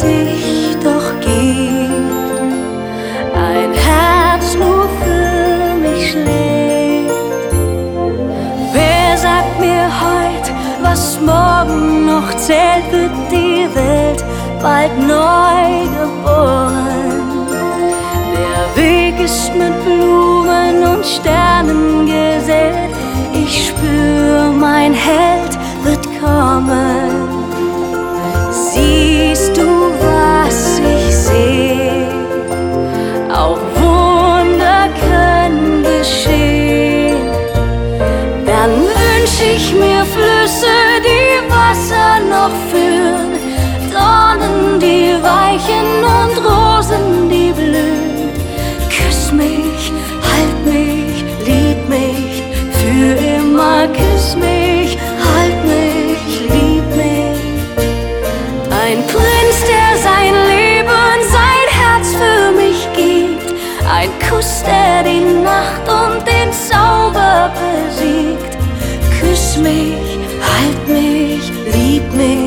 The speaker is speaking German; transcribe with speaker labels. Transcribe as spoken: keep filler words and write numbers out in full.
Speaker 1: dich doch gibt, ein Herz nur für mich schlägt. Wer sagt mir heut, was morgen noch zählt, wird die Welt bald neu geboren. Der Weg ist mit Blumen und Sternen gesät, ich spür, mein Held wird kommen. Siehst du, was ich seh? Auch Wunder können geschehen. Dann wünsch ich mir Flüsse, die Wasser noch führen, Dornen, die weichen und Rosen, die blühen. Küss mich, halt mich, lieb mich für immer. Küss mich, halt mich, lieb mich. Ein Prinz, der sein Leben, sein Herz für mich gibt. Ein Kuss, der die Nacht und den Zauber besiegt. Küss mich, halt mich, lieb mich.